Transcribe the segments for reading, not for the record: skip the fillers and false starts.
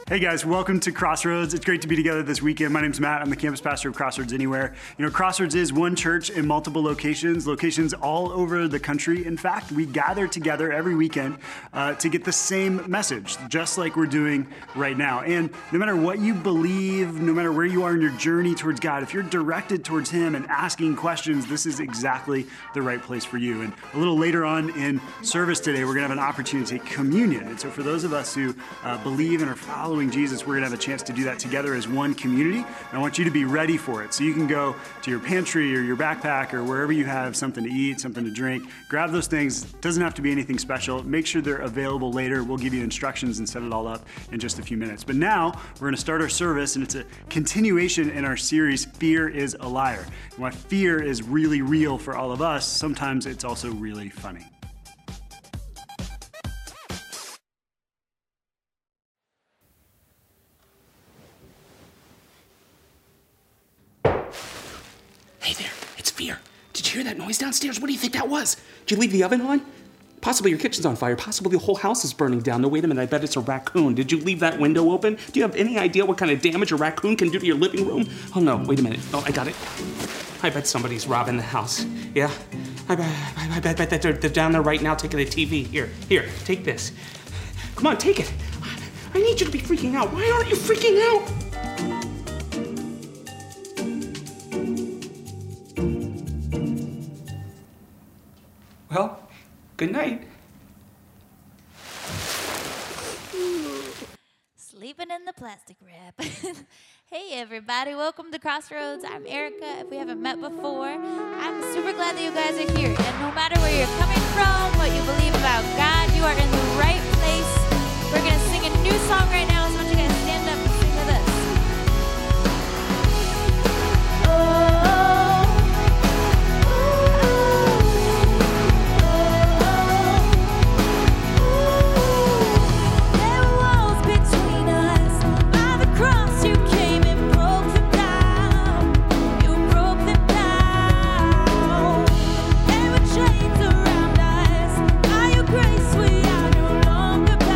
Hey guys, welcome to Crossroads. It's great to be together this weekend. My name's Matt. I'm the campus pastor of Crossroads Anywhere. You know, Crossroads is one church in multiple locations all over the country. In fact, we gather together every weekend to get the same message, just like we're doing right now. And no matter what you believe, no matter where you are in your journey towards God, if you're directed towards Him and asking questions, this is exactly the right place for you. And a little later on in service today, we're going to have an opportunity to take communion. And so for those of us who believe and are following Jesus, we're going to have a chance to do that together as one community. And I want you to be ready for it. So you can go to your pantry or your backpack or wherever you have something to eat, something to drink. Grab those things. It doesn't have to be anything special. Make sure they're available later. We'll give you instructions and set it all up in just a few minutes. But now we're going to start our service, and it's a continuation in our series, Fear is a Liar. And while fear is really real for all of us, sometimes it's also really funny. Hey there, it's Fear. Did you hear that noise downstairs? What do you think that was? Did you leave the oven on? Possibly your kitchen's on fire. Possibly the whole house is burning down. No, wait a minute, I bet it's a raccoon. Did you leave that window open? Do you have any idea what kind of damage a raccoon can do to your living room? Oh no, wait a minute. Oh, I got it. I bet somebody's robbing the house. Yeah? I bet that they're down there right now taking the TV. Here, take this. Come on, take it. I need you to be freaking out. Why aren't you freaking out? Well, good night. Sleeping in the plastic wrap. Hey everybody, welcome to Crossroads. I'm Erica. If we haven't met before, I'm super glad that you guys are here. And no matter where you're coming from, what you believe about God, you are in the right place. We're going to sing a new song right now, so I want you guys to stand up and sing with us. Grace, we are no longer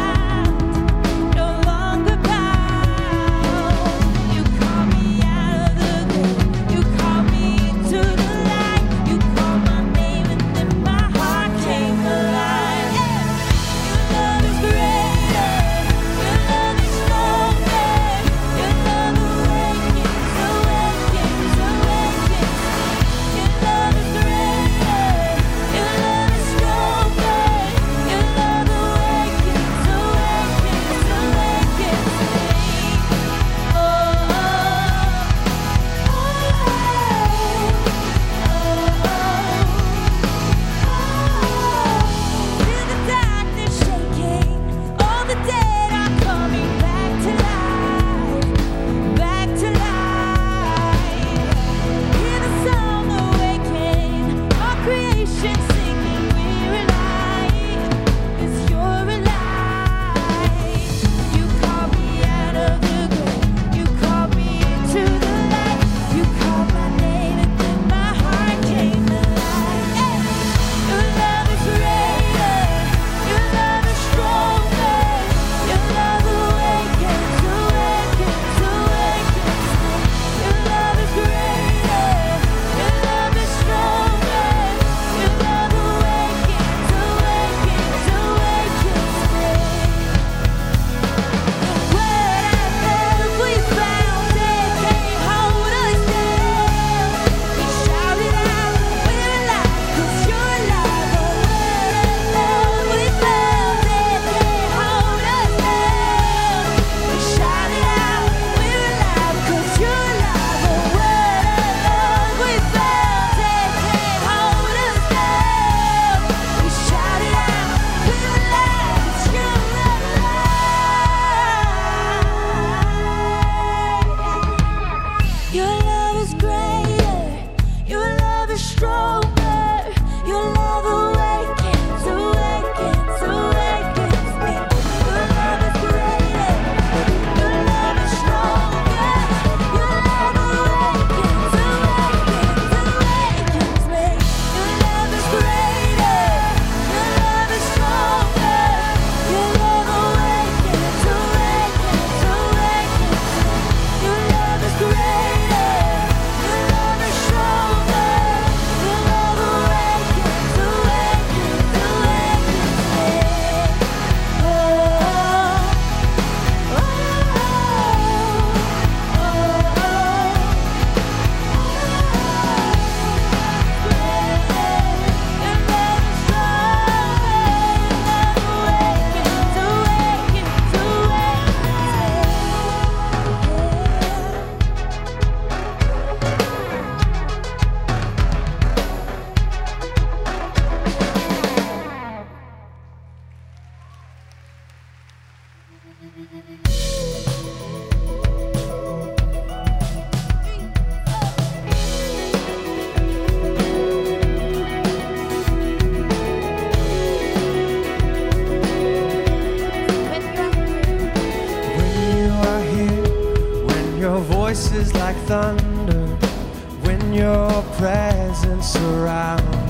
Voices like thunder when your presence surrounds.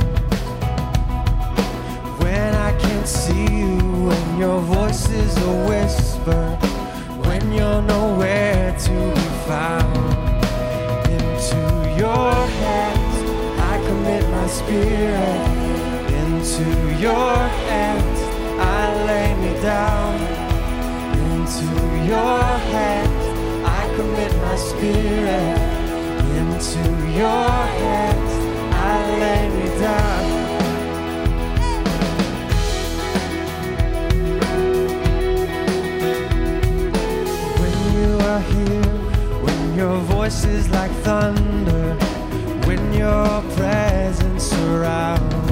When I can't see you, when your voice is a whisper, when you're nowhere to be found. Into your hands I commit my spirit. Into your hands I lay me down. Into your hands commit my spirit. Into your hands I lay me down. When you are here, when your voice is like thunder, when your presence surrounds.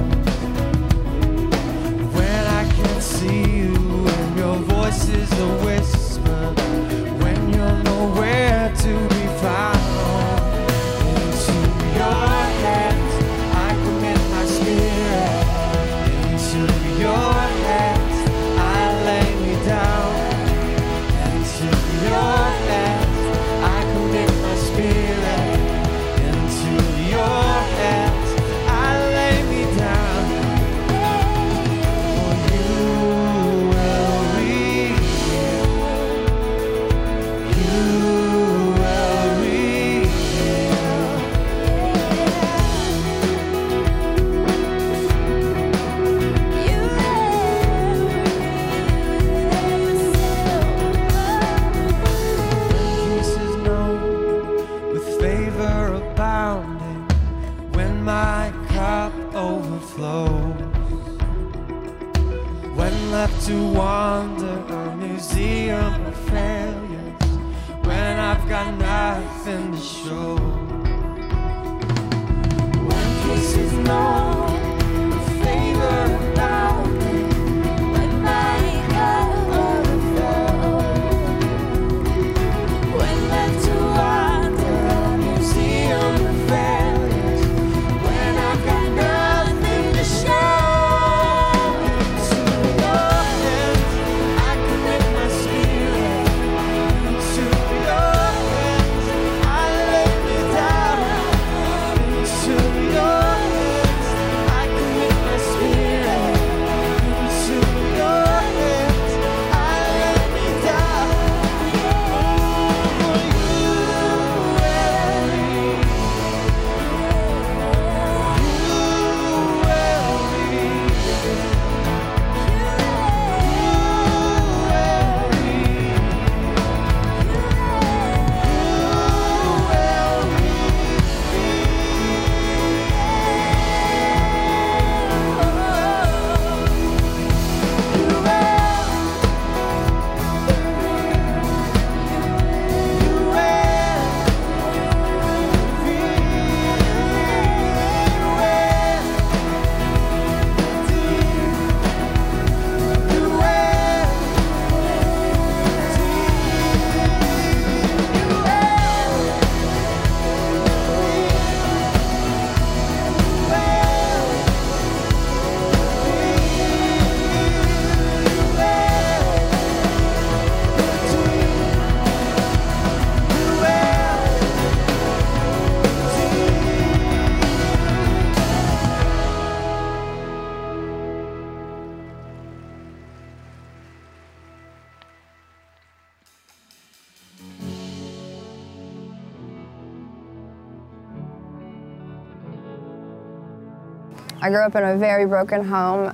When I can't see you, when your voice is a whisper, when you're nowhere to be found. Into your hands I commit my spirit. Into your hands I lay me down. Into your hands I commit my spirit. Into your hands I lay me down. For you will read. Left to wander, a museum of failures, when I've got nothing to show. When peace is known, favor abounding, when my cup overflows. When left to wander, a museum of failures, when I've got nothing to show. I grew up in a very broken home.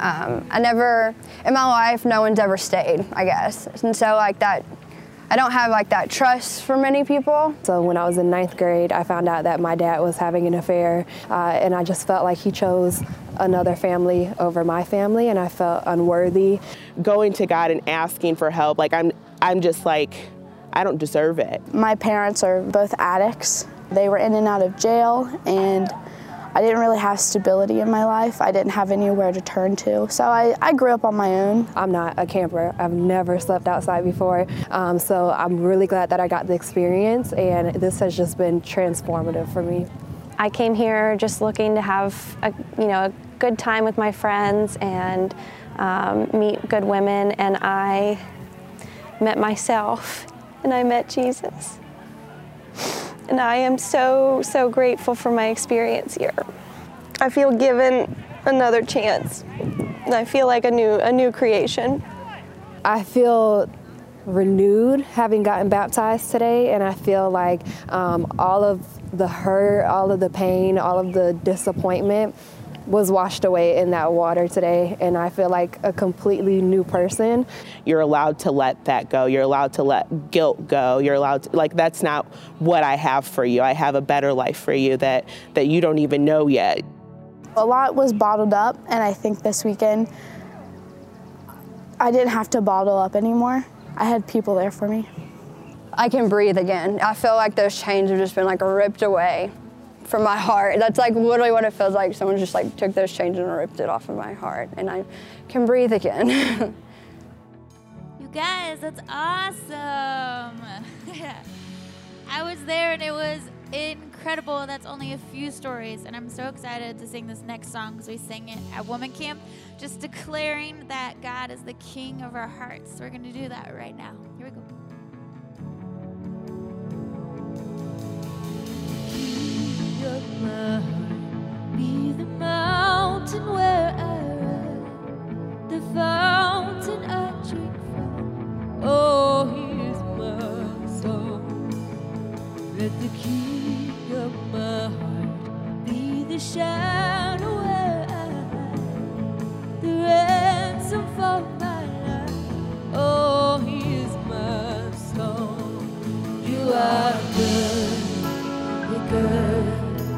In my life, no one's ever stayed, I guess. And so like that, I don't have like that trust for many people. So when I was in 9th grade, I found out that my dad was having an affair, and I just felt like he chose another family over my family, and I felt unworthy. Going to God and asking for help, like I'm just like, I don't deserve it. My parents are both addicts. They were in and out of jail, and I didn't really have stability in my life. I didn't have anywhere to turn to. So I grew up on my own. I'm not a camper. I've never slept outside before. So I'm really glad that I got the experience, and this has just been transformative for me. I came here just looking to have a good time with my friends and meet good women, and I met myself and I met Jesus. And I am so, so grateful for my experience here. I feel given another chance, and I feel like a new creation. I feel renewed having gotten baptized today, and I feel like all of the hurt, all of the pain, all of the disappointment was washed away in that water today, and I feel like a completely new person. You're allowed to let that go. You're allowed to let guilt go. You're allowed to, like, that's not what I have for you. I have a better life for you that you don't even know yet. A lot was bottled up, and I think this weekend I didn't have to bottle up anymore. I had people there for me. I can breathe again. I feel like those chains have just been like ripped away from my heart. That's like literally what it feels like. Someone just like took those chains and ripped it off of my heart, and I can breathe again. You guys, that's awesome. I was there and it was incredible. That's only a few stories, and I'm so excited to sing this next song because we sang it at Woman Camp, just declaring that God is the King of our hearts. So we're going to do that right now. Here we go. Of my heart, be the mountain where I run, the fountain I drink from. Oh, here's my song. Let the King of my heart be the shadow where I hide, the ransom for my life. Oh, here's my song. You are good, you're good.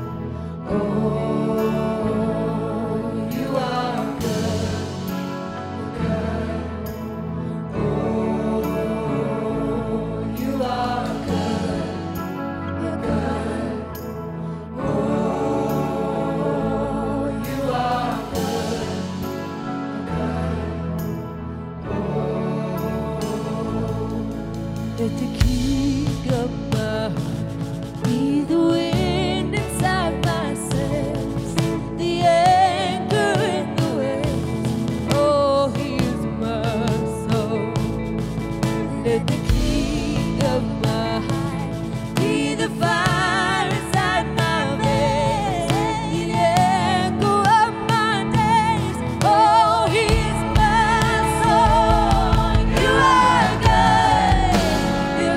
Let the King of my heart be the wind inside my sails, the anchor in the waves. Oh, here's my soul. Let the King of my heart be the fire inside my veins, the echo of my days. Oh, here's my song. You are good. You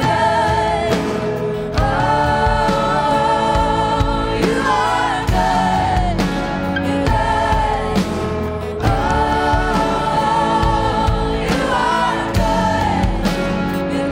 are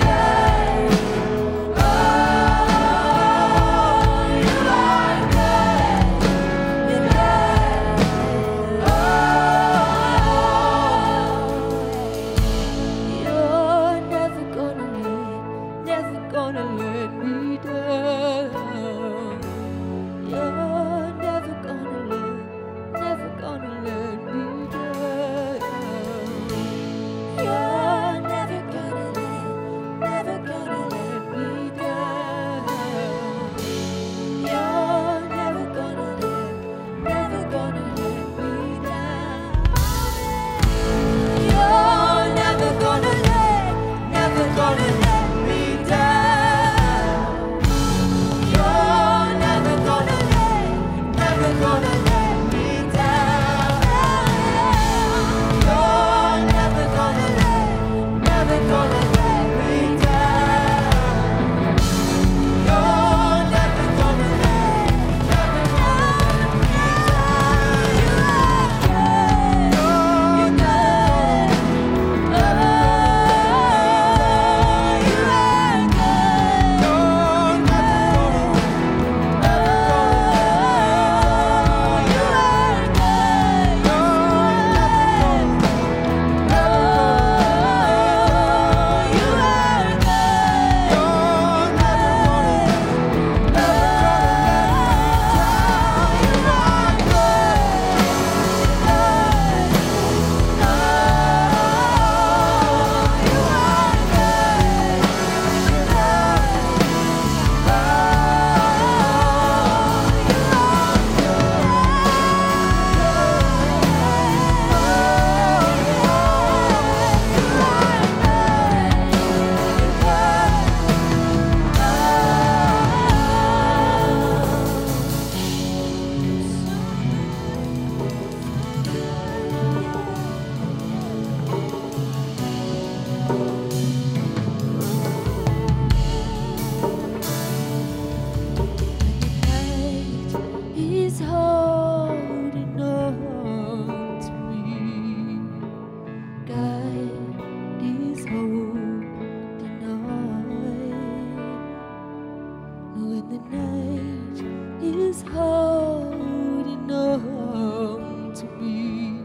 when the night is holding on to me,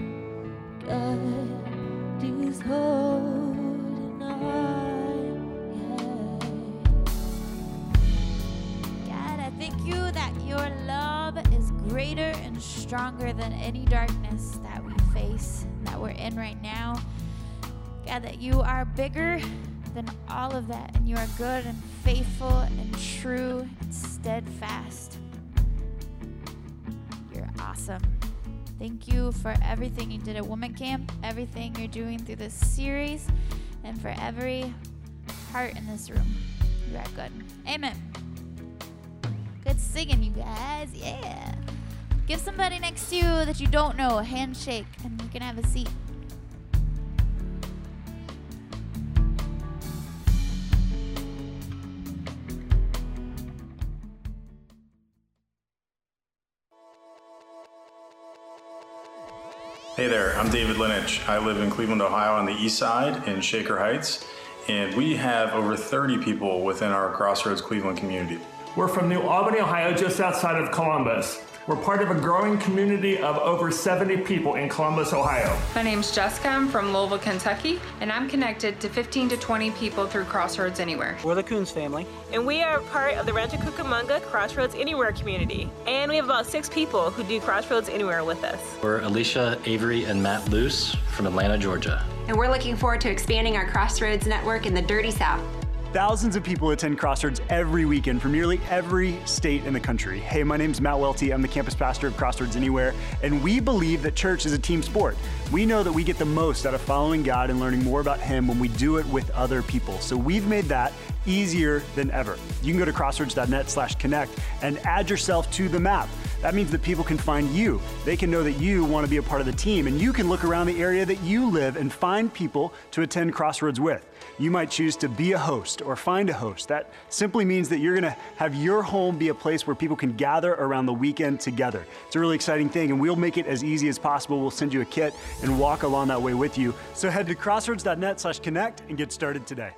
God is holding on, God, I thank you that your love is greater and stronger than any darkness that we face, that we're in right now. God, that you are bigger than all of that, and you are good and faithful and true and steadfast. You're awesome. Thank you for everything you did at Woman Camp, everything you're doing through this series, and for every heart in this room. You are good. Amen. Good singing, you guys. Yeah. Give somebody next to you that you don't know a handshake, and you can have a seat. Hey there, I'm David Linich. I live in Cleveland, Ohio on the east side in Shaker Heights, and we have over 30 people within our Crossroads Cleveland community. We're from New Albany, Ohio, just outside of Columbus. We're part of a growing community of over 70 people in Columbus, Ohio. My name's Jessica. I'm from Louisville, Kentucky, and I'm connected to 15 to 20 people through Crossroads Anywhere. We're the Coons family. And we are part of the Rancho Cucamonga Crossroads Anywhere community. And we have about 6 people who do Crossroads Anywhere with us. We're Alicia, Avery, and Matt Luce from Atlanta, Georgia. And we're looking forward to expanding our Crossroads network in the Dirty South. Thousands of people attend Crossroads every weekend from nearly every state in the country. Hey, my name's Matt Welty. I'm the campus pastor of Crossroads Anywhere, and we believe that church is a team sport. We know that we get the most out of following God and learning more about Him when we do it with other people. So we've made that easier than ever. You can go to crossroads.net/connect and add yourself to the map. That means that people can find you. They can know that you want to be a part of the team, and you can look around the area that you live and find people to attend Crossroads with. You might choose to be a host or find a host. That simply means that you're going to have your home be a place where people can gather around the weekend together. It's a really exciting thing, and we'll make it as easy as possible. We'll send you a kit and walk along that way with you. So head to crossroads.net/connect and get started today.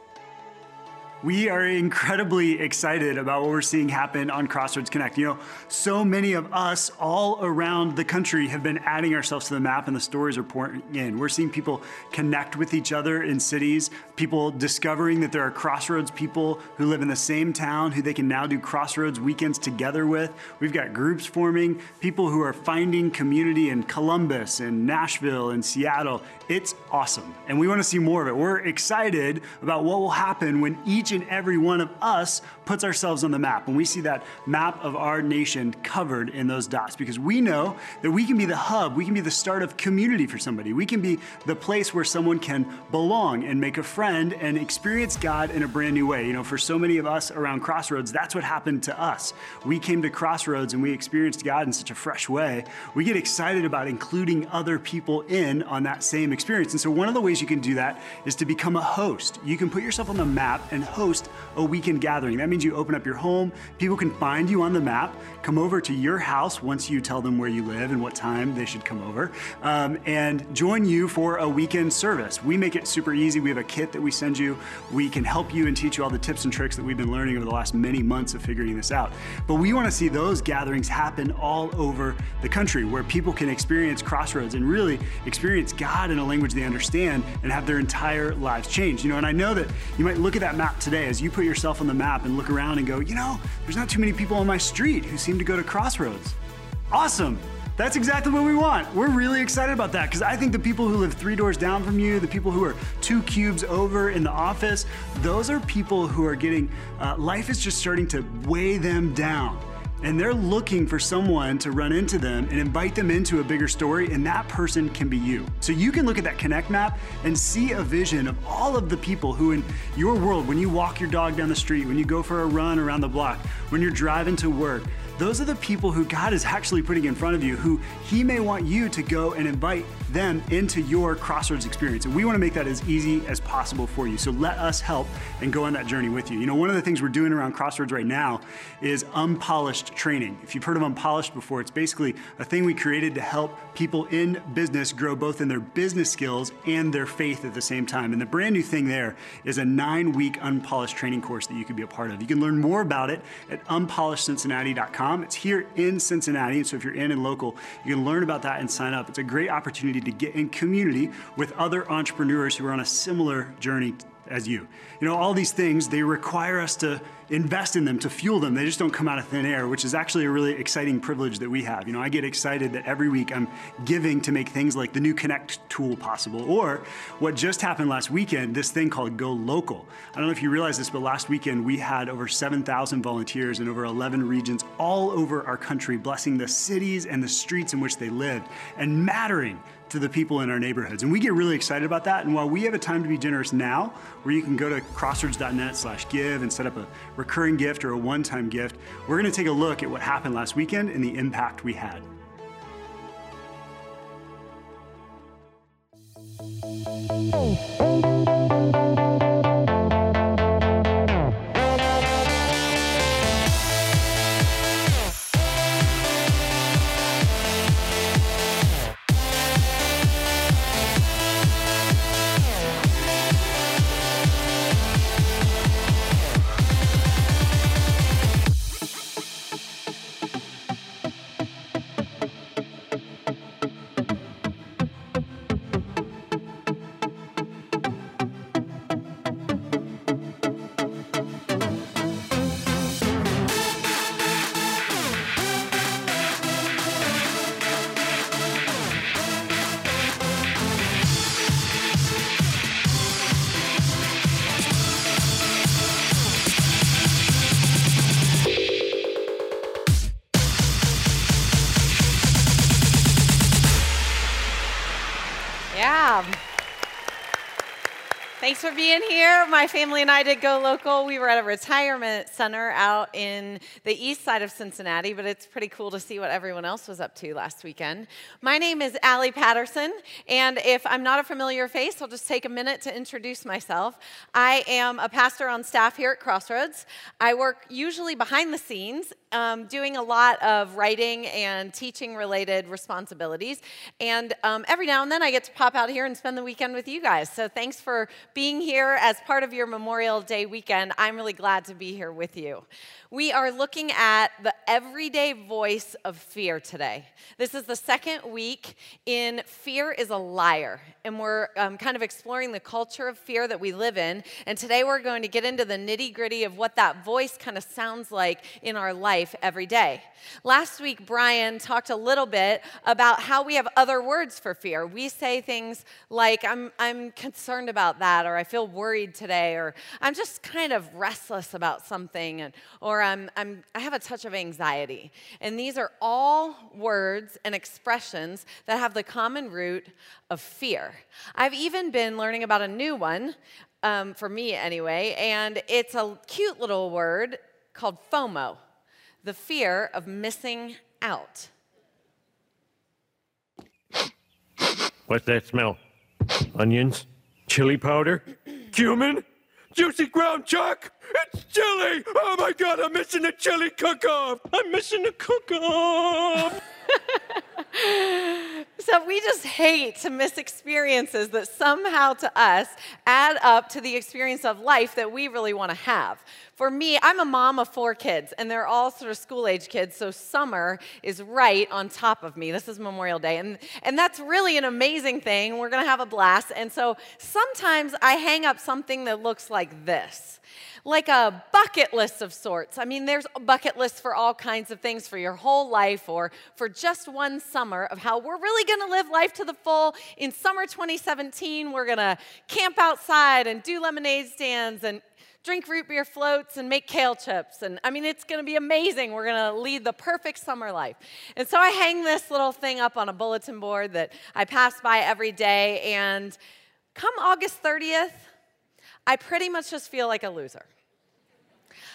We are incredibly excited about what we're seeing happen on Crossroads Connect. You know, so many of us all around the country have been adding ourselves to the map, and the stories are pouring in. We're seeing people connect with each other in cities, people discovering that there are Crossroads people who live in the same town who they can now do Crossroads weekends together with. We've got groups forming, people who are finding community in Columbus and Nashville and Seattle. It's awesome, and we want to see more of it. We're excited about what will happen when each and every one of us puts ourselves on the map, when we see that map of our nation covered in those dots, because we know that we can be the hub, we can be the start of community for somebody. We can be the place where someone can belong and make a friend and experience God in a brand new way. You know, for so many of us around Crossroads, that's what happened to us. We came to Crossroads and we experienced God in such a fresh way. We get excited about including other people in on that same experience. And so one of the ways you can do that is to become a host. You can put yourself on the map and host a weekend gathering. That means you open up your home, people can find you on the map, come over to your house once you tell them where you live and what time they should come over, and join you for a weekend service. We make it super easy. We have a kit that we send you. We can help you and teach you all the tips and tricks that we've been learning over the last many months of figuring this out. But we want to see those gatherings happen all over the country where people can experience Crossroads and really experience God in a language they understand and have their entire lives changed. You know, and I know that you might look at that map today as you put yourself on the map and look around and go, you know, there's not too many people on my street who seem to go to Crossroads. Awesome. That's exactly what we want. We're really excited about that because I think the people who live 3 doors down from you, the people who are 2 cubes over in the office, those are people who are getting, life is just starting to weigh them down. And they're looking for someone to run into them and invite them into a bigger story, and that person can be you. So you can look at that Connect map and see a vision of all of the people who in your world, when you walk your dog down the street, when you go for a run around the block, when you're driving to work, those are the people who God is actually putting in front of you, who He may want you to go and invite them into your Crossroads experience. And we want to make that as easy as possible for you. So let us help and go on that journey with you. You know, one of the things we're doing around Crossroads right now is unpolished training. If you've heard of unpolished before, it's basically a thing we created to help people in business grow both in their business skills and their faith at the same time. And the brand new thing there is a 9-week unpolished training course that you can be a part of. You can learn more about it at unpolishedcincinnati.com. It's here in Cincinnati, and so if you're in and local, you can learn about that and sign up. It's a great opportunity to get in community with other entrepreneurs who are on a similar journey as you. You know, all these things, they require us to invest in them, to fuel them. They just don't come out of thin air, which is actually a really exciting privilege that we have. You know, I get excited that every week I'm giving to make things like the new Connect tool possible, or what just happened last weekend, this thing called Go Local. I don't know if you realize this, but last weekend we had over 7,000 volunteers in over 11 regions all over our country, blessing the cities and the streets in which they lived and mattering to the people in our neighborhoods. And we get really excited about that. And while we have a time to be generous now, where you can go to crossroads.net/give and set up a recurring gift or a one-time gift, we're gonna take a look at what happened last weekend and the impact we had. Thanks for being here. My family and I did Go Local. We were at a retirement center out in the east side of Cincinnati, but it's pretty cool to see what everyone else was up to last weekend. My name is Allie Patterson, and if I'm not a familiar face, I'll just take a minute to introduce myself. I am a pastor on staff here at Crossroads. I work usually behind the scenes, doing a lot of writing and teaching related responsibilities. And every now and then I get to pop out here and spend the weekend with you guys. So thanks for being here as part of your Memorial Day weekend. I'm really glad to be here with you. We are looking at the everyday voice of fear today. This is the second week in Fear is a Liar, and we're kind of exploring the culture of fear that we live in, and today we're going to get into the nitty-gritty of what that voice kind of sounds like in our life every day. Last week, Brian talked a little bit about how we have other words for fear. We say things like, I'm concerned about that, or I feel worried today, or I'm just kind of restless about something, or I have a touch of anxiety. And these are all words and expressions that have the common root of fear. I've even been learning about a new one, for me anyway, and it's a cute little word called FOMO, the fear of missing out. What's that smell? Onions? Chili powder? Cumin? Juicy ground chuck? It's chili! Oh my God, I'm missing a chili cook-off! I'm missing a cook-off! So we just hate to miss experiences that somehow to us add up to the experience of life that we really want to have. For me, I'm a mom of 4 kids, and they're all sort of school-age kids, so summer is right on top of me. This is Memorial Day, and that's really an amazing thing. We're going to have a blast, and so sometimes I hang up something that looks like this, like a bucket list of sorts. I mean, there's a bucket list for all kinds of things for your whole life or for just one summer of how we're really going to live life to the full. In summer 2017, we're going to camp outside and do lemonade stands and drink root beer floats and make kale chips. And I mean, it's going to be amazing. We're going to lead the perfect summer life. And so I hang this little thing up on a bulletin board that I pass by every day. And come August 30th, I pretty much just feel like a loser.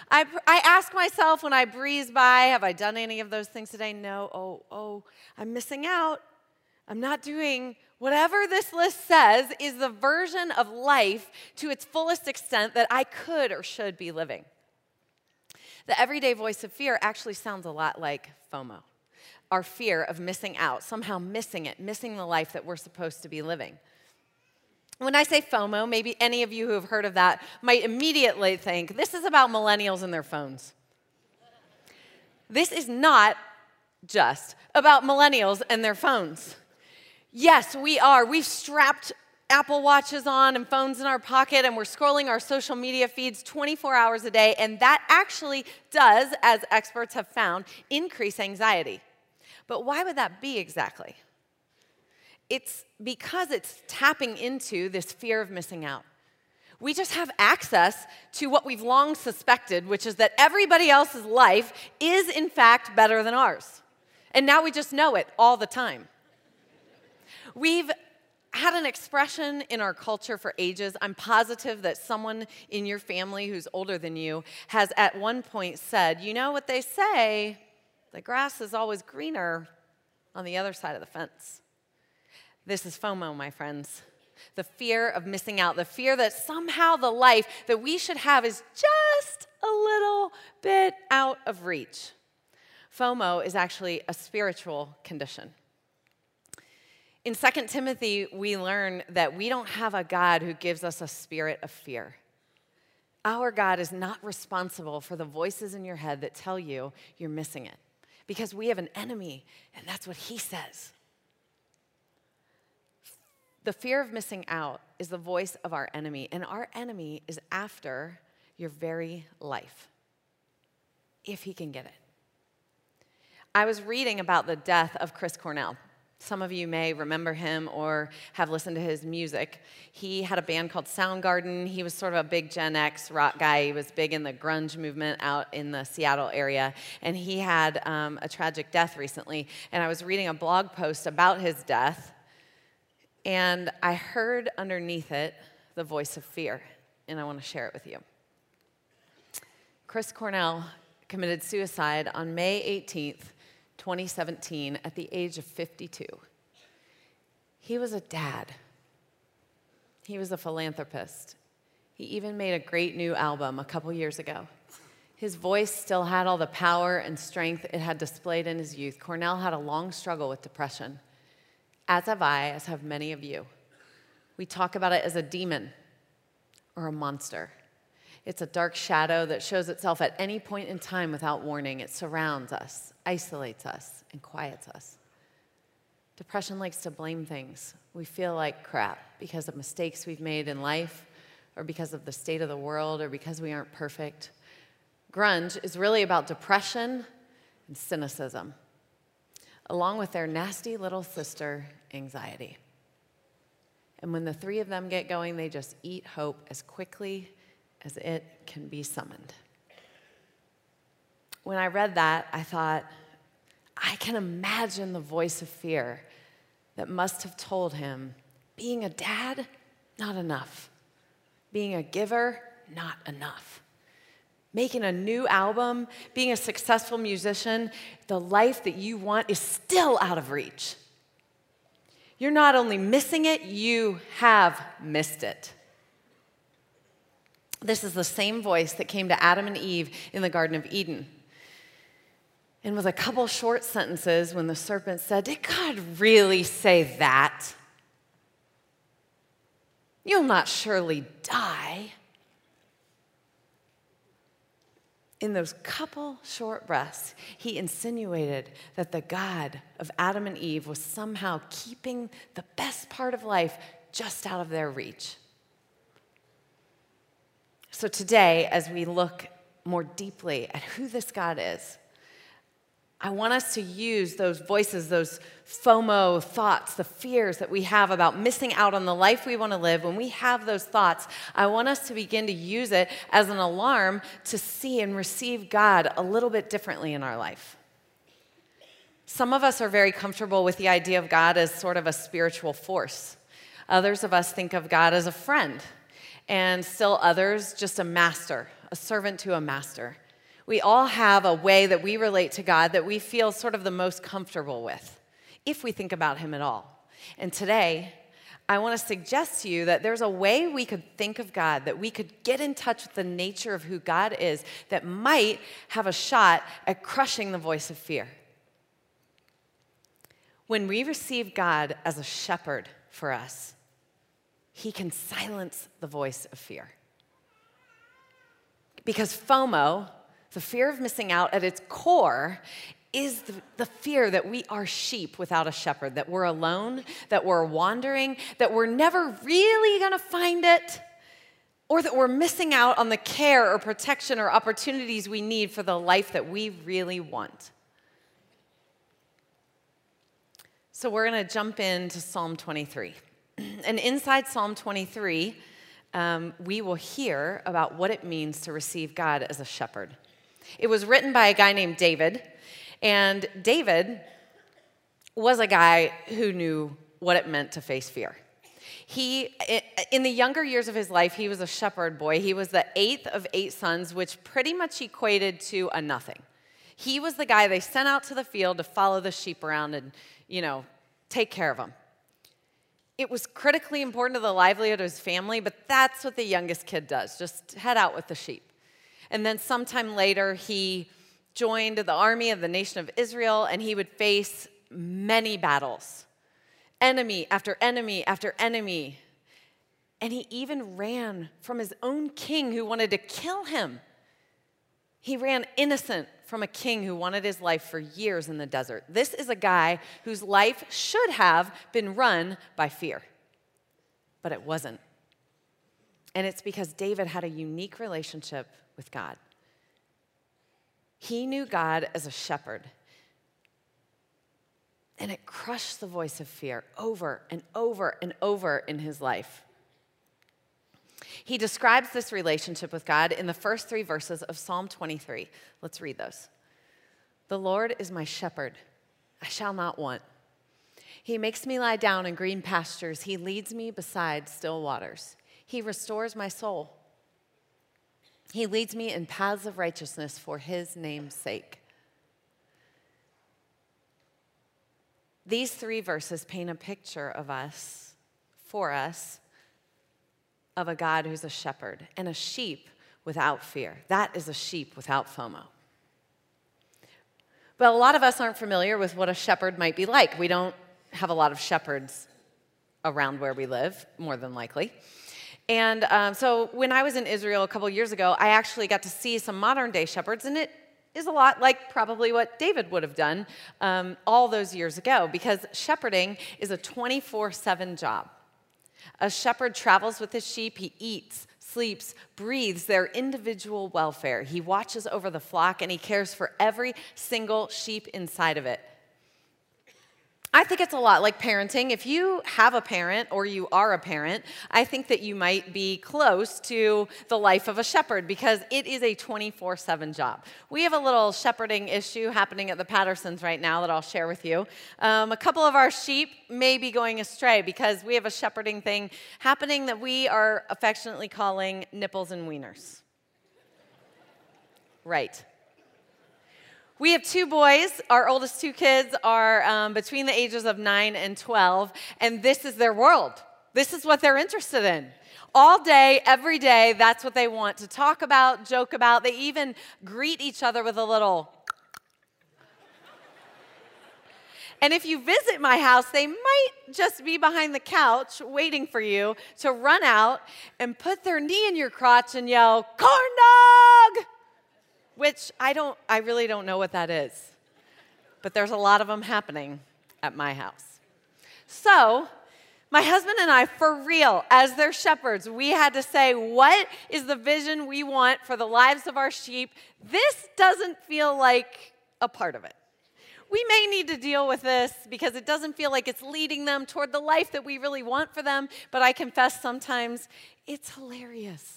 I ask myself when I breeze by, have I done any of those things today? No. Oh, I'm missing out. I'm not doing whatever this list says is the version of life to its fullest extent that I could or should be living. The everyday voice of fear actually sounds a lot like FOMO, our fear of missing out, somehow missing it, missing the life that we're supposed to be living. When I say FOMO, maybe any of you who have heard of that might immediately think, this is about millennials and their phones. This is not just about millennials and their phones. Yes, we are. We've strapped Apple Watches on and phones in our pocket, and we're scrolling our social media feeds 24 hours a day, and that actually does, as experts have found, increase anxiety. But why would that be exactly? It's because it's tapping into this fear of missing out. We just have access to what we've long suspected, which is that everybody else's life is, in fact, better than ours. And now we just know it all the time. We've had an expression in our culture for ages. I'm positive that someone in your family who's older than you has at one point said, you know what they say, the grass is always greener on the other side of the fence. This is FOMO, my friends. The fear of missing out, the fear that somehow the life that we should have is just a little bit out of reach. FOMO is actually a spiritual condition. In 2 Timothy, we learn that we don't have a God who gives us a spirit of fear. Our God is not responsible for the voices in your head that tell you you're missing it, because we have an enemy, and that's what he says. The fear of missing out is the voice of our enemy, and our enemy is after your very life, if he can get it. I was reading about the death of Chris Cornell. Some of you may remember him or have listened to his music. He had a band called Soundgarden. He was sort of a big Gen X rock guy. He was big in the grunge movement out in the Seattle area, and he had a tragic death recently. And I was reading a blog post about his death, and I heard underneath it the voice of fear, and I want to share it with you. Chris Cornell committed suicide on May 18th, 2017, at the age of 52. He was a dad. He was a philanthropist. He even made a great new album a couple years ago. His voice still had all the power and strength it had displayed in his youth. Cornell had a long struggle with depression, as have I, as have many of you. We talk about it as a demon or a monster. It's a dark shadow that shows itself at any point in time without warning. It surrounds us, isolates us, and quiets us. Depression likes to blame things. We feel like crap because of mistakes we've made in life, or because of the state of the world, or because we aren't perfect. Grunge is really about depression and cynicism, along with their nasty little sister, anxiety. And when the three of them get going, they just eat hope as quickly as it can be summoned. When I read that, I thought, I can imagine the voice of fear that must have told him, being a dad, not enough. Being a giver, not enough. Making a new album, being a successful musician, the life that you want is still out of reach. You're not only missing it, you have missed it. This is the same voice that came to Adam and Eve in the Garden of Eden. And with a couple short sentences, when the serpent said, "Did God really say that? You'll not surely die." In those couple short breaths, he insinuated that the God of Adam and Eve was somehow keeping the best part of life just out of their reach. So today, as we look more deeply at who this God is, I want us to use those voices, those FOMO thoughts, the fears that we have about missing out on the life we want to live. When we have those thoughts, I want us to begin to use it as an alarm to see and receive God a little bit differently in our life. Some of us are very comfortable with the idea of God as sort of a spiritual force. Others of us think of God as a friend, and still others just a master, a servant to a master. We all have a way that we relate to God that we feel sort of the most comfortable with, if we think about him at all. And today, I want to suggest to you that there's a way we could think of God, that we could get in touch with the nature of who God is, that might have a shot at crushing the voice of fear. When we receive God as a shepherd for us, he can silence the voice of fear. Because FOMO, the fear of missing out at its core, is the fear that we are sheep without a shepherd, that we're alone, that we're wandering, that we're never really going to find it, or that we're missing out on the care or protection or opportunities we need for the life that we really want. So we're going to jump into Psalm 23. And inside Psalm 23, we will hear about what it means to receive God as a shepherd. It was written by a guy named David. And David was a guy who knew what it meant to face fear. In the younger years of his life, he was a shepherd boy. He was the 8th of 8 sons, which pretty much equated to a nothing. He was the guy they sent out to the field to follow the sheep around and, take care of them. It was critically important to the livelihood of his family, but that's what the youngest kid does, just head out with the sheep. And then sometime later, he joined the army of the nation of Israel, and he would face many battles, enemy after enemy after enemy. And he even ran from his own king who wanted to kill him. He ran innocent from a king who wanted his life for years in the desert. This is a guy whose life should have been run by fear, but it wasn't. And it's because David had a unique relationship with God. He knew God as a shepherd, and it crushed the voice of fear over and over and over in his life. He describes this relationship with God in the first 3 verses of Psalm 23. Let's read those. The Lord is my shepherd, I shall not want. He makes me lie down in green pastures. He leads me beside still waters. He restores my soul. He leads me in paths of righteousness for his name's sake. These 3 verses paint a picture of us, for us, of a God who's a shepherd and a sheep without fear. That is a sheep without FOMO. But a lot of us aren't familiar with what a shepherd might be like. We don't have a lot of shepherds around where we live, more than likely. And so when I was in Israel a couple years ago, I actually got to see some modern-day shepherds, and it is a lot like probably what David would have done all those years ago, because shepherding is a 24/7 job. A shepherd travels with his sheep. He eats, sleeps, breathes their individual welfare. He watches over the flock, and he cares for every single sheep inside of it. I think it's a lot like parenting. If you have a parent or you are a parent, I think that you might be close to the life of a shepherd because it is a 24/7 job. We have a little shepherding issue happening at the Pattersons right now that I'll share with you. A couple of our sheep may be going astray because we have a shepherding thing happening that we are affectionately calling nipples and wieners. Right. We have 2 boys. Our oldest 2 kids are between the ages of 9 and 12, and this is their world. This is what they're interested in. All day, every day, that's what they want to talk about, joke about. They even greet each other with a little. And if you visit my house, they might just be behind the couch waiting for you to run out and put their knee in your crotch and yell, "Corn dog!" Which I really don't know what that is. But there's a lot of them happening at my house. So, my husband and I, for real, as their shepherds, we had to say, what is the vision we want for the lives of our sheep? This doesn't feel like a part of it. We may need to deal with this because it doesn't feel like it's leading them toward the life that we really want for them, but I confess sometimes it's hilarious.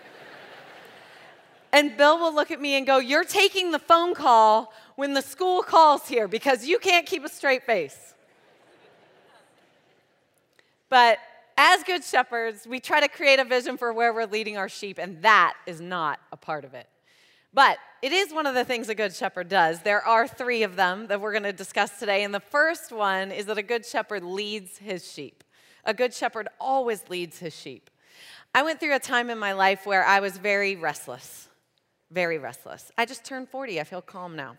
And Bill will look at me and go, "You're taking the phone call when the school calls here because you can't keep a straight face." But As good shepherds, we try to create a vision for where we're leading our sheep, and that is not a part of it. But it is one of the things a good shepherd does. There are 3 of them that we're going to discuss today, and the first one is that a good shepherd leads his sheep. A good shepherd always leads his sheep. I went through a time in my life where I was very restless. Very restless. I just turned 40. I feel calm now.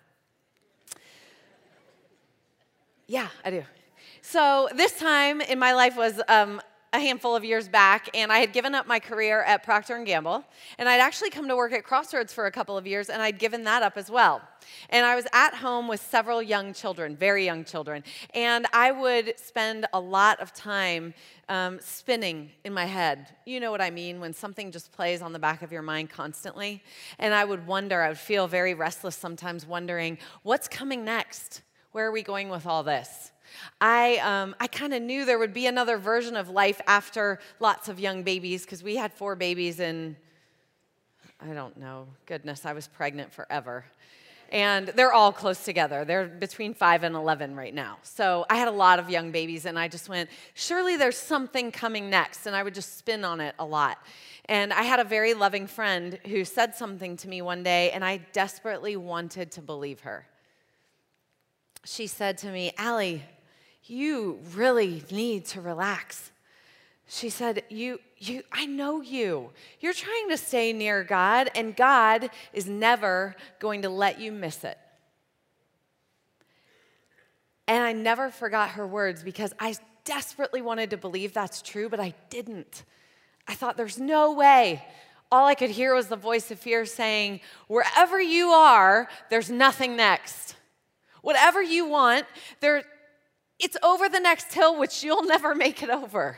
Yeah, I do. So this time in my life was a handful of years back, and I had given up my career at Procter & Gamble, and I'd actually come to work at Crossroads for a couple of years, and I'd given that up as well. And I was at home with several young children, very young children, and I would spend a lot of time spinning in my head. You know what I mean, when something just plays on the back of your mind constantly. And I would wonder, I would feel very restless sometimes, wondering, what's coming next? Where are we going with all this? I kind of knew there would be another version of life after lots of young babies, because we had 4 babies in, I don't know, goodness, I was pregnant forever. And they're all close together. They're between 5 and 11 right now. So I had a lot of young babies, and I just went, surely there's something coming next. And I would just spin on it a lot. And I had a very loving friend who said something to me one day, and I desperately wanted to believe her. She said to me, Allie, you really need to relax. She said, I know you. You're trying to stay near God, and God is never going to let you miss it. And I never forgot her words, because I desperately wanted to believe that's true, but I didn't. I thought, there's no way. All I could hear was the voice of fear saying, wherever you are, there's nothing next. Whatever you want, it's over the next hill, which you'll never make it over.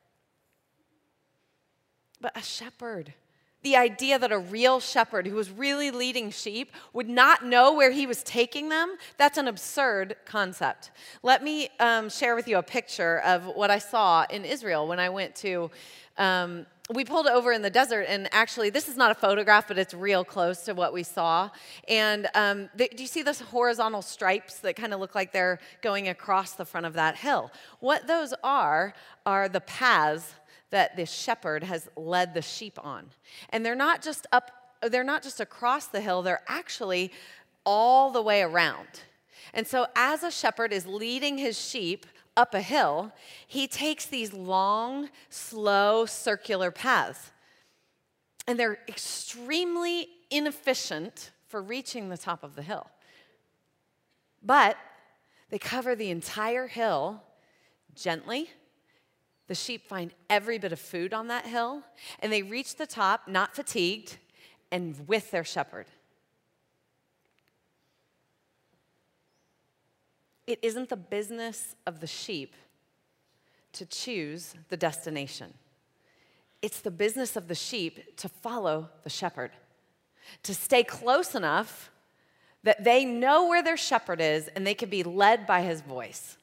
But a shepherd, the idea that a real shepherd who was really leading sheep would not know where he was taking them, that's an absurd concept. Let me share with you a picture of what I saw in Israel when I went to, we pulled over in the desert, and actually this is not a photograph, but it's real close to what we saw. And do you see those horizontal stripes that kind of look like they're going across the front of that hill? What those are the paths that this shepherd has led the sheep on. And they're not just across the hill, they're actually all the way around. And so as a shepherd is leading his sheep up a hill, he takes these long, slow, circular paths. And they're extremely inefficient for reaching the top of the hill. But they cover the entire hill gently. The sheep find every bit of food on that hill, and they reach the top, not fatigued, and with their shepherd. It isn't the business of the sheep to choose the destination. It's the business of the sheep to follow the shepherd, to stay close enough that they know where their shepherd is and they can be led by his voice.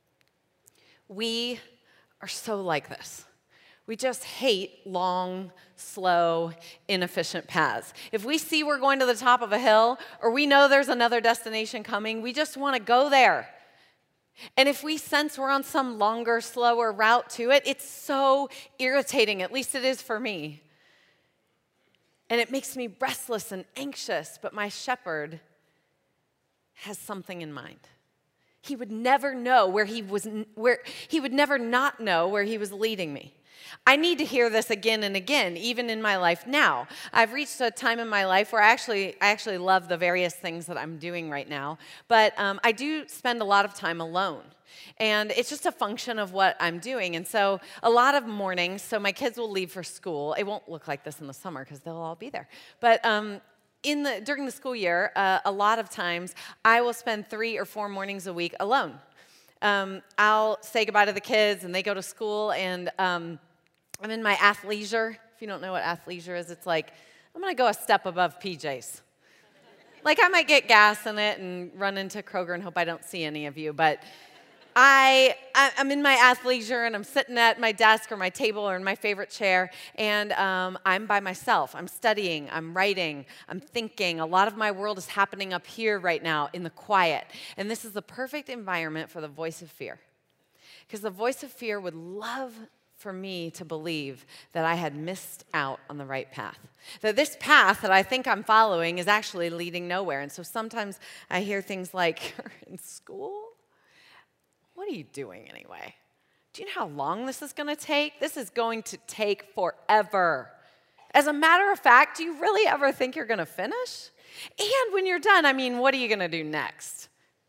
We are so like this. We just hate long, slow, inefficient paths. If we see we're going to the top of a hill, or we know there's another destination coming, we just want to go there. And if we sense we're on some longer, slower route to it, it's so irritating, at least it is for me. And it makes me restless and anxious, but my shepherd has something in mind. He would never know he would never not know where he was leading me. I need to hear this again and again, even in my life now. I've reached a time in my life where I actually love the various things that I'm doing right now, but I do spend a lot of time alone. And it's just a function of what I'm doing. And so a lot of mornings, so my kids will leave for school. It won't look like this in the summer because they'll all be there. But during the school year, a lot of times, I will spend 3 or 4 mornings a week alone. I'll say goodbye to the kids, and they go to school, and I'm in my athleisure. If you don't know what athleisure is, it's like, I'm going to go a step above PJs. Like, I might get gas in it and run into Kroger and hope I don't see any of you, but I'm in my athleisure, and I'm sitting at my desk or my table or in my favorite chair, and I'm by myself. I'm studying, I'm writing, I'm thinking. A lot of my world is happening up here right now in the quiet, and this is the perfect environment for the voice of fear, because the voice of fear would love for me to believe that I had missed out on the right path. That this path that I think I'm following is actually leading nowhere. And so sometimes I hear things like, in school? What are you doing anyway? Do you know how long this is going to take? This is going to take forever. As a matter of fact, do you really ever think you're going to finish? And when you're done, I mean, what are you going to do next?